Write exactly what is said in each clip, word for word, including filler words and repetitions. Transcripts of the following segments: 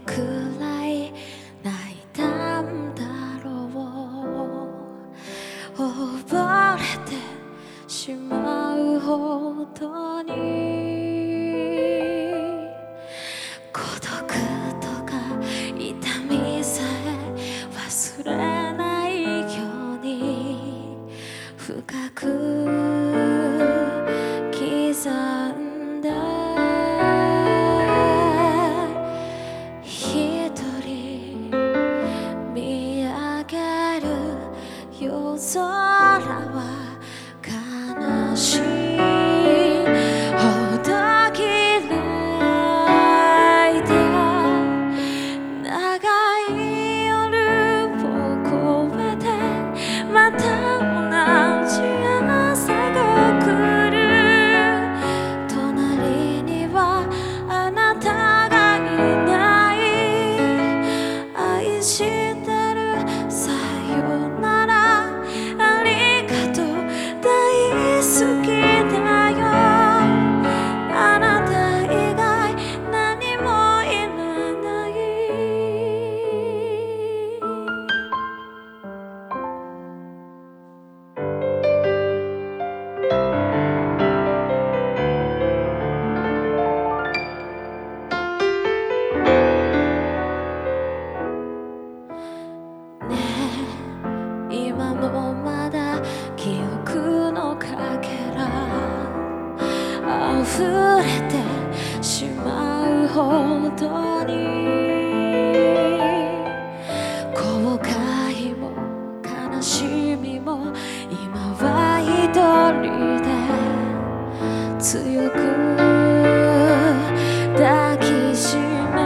くらい泣いたんだろう。溺れてしまうほどに孤独とか痛みさえ忘れないように深く刻んで一人見上げる夜空は悲しいほど綺麗だ。長い夜を越えてまた同じ朝が来る。隣にはあなたがいない。愛してるさよならありがとう大好きだよ。あなた以外何もいらない。ねえ今もまだ記憶のかけら溢れてしまうほどに後悔も悲しみも今は一人で強く抱きしめ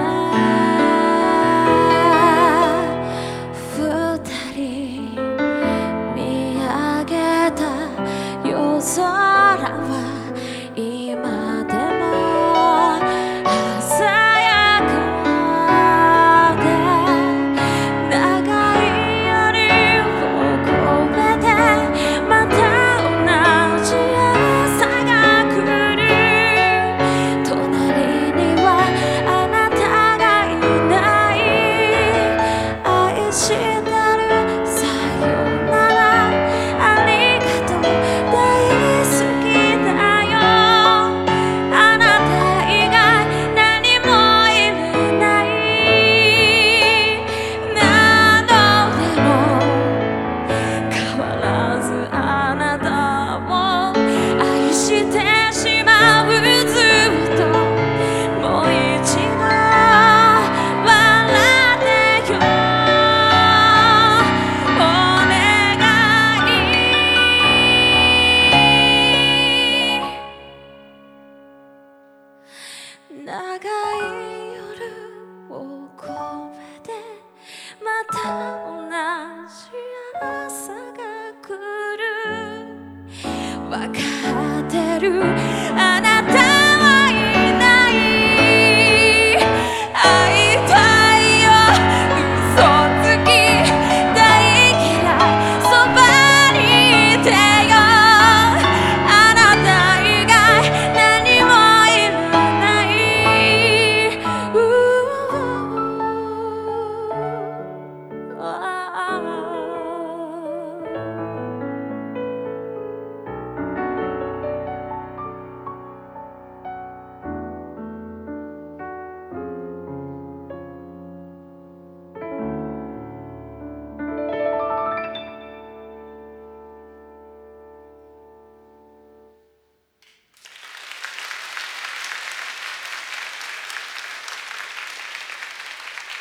二人見上げた夜空は今でも鮮やかで。長い夜を越えてまた同じ朝が来る。隣にはあなたがいない。愛してるさよならありがとう大好きだよ。あなた以外何もいらない。何度でも変わらずあなたを愛してしまう。ずっともう一度笑ってよお願い。長い夜を越えてまた同じ朝が来る。わかってるあなた